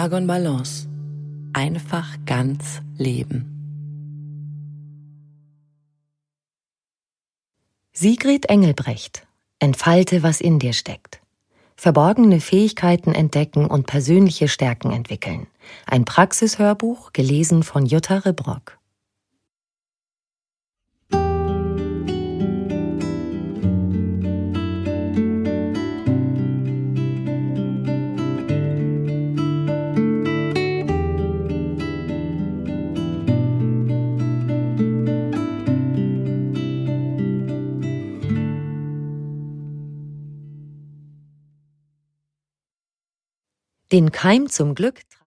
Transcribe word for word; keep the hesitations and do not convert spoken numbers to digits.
Argon Balance. Einfach ganz leben. Sigrid Engelbrecht. Entfalte, was in dir steckt. Verborgene Fähigkeiten entdecken und persönliche Stärken entwickeln. Ein Praxishörbuch, gelesen von Jutta Ribrock. Den Keim zum Glück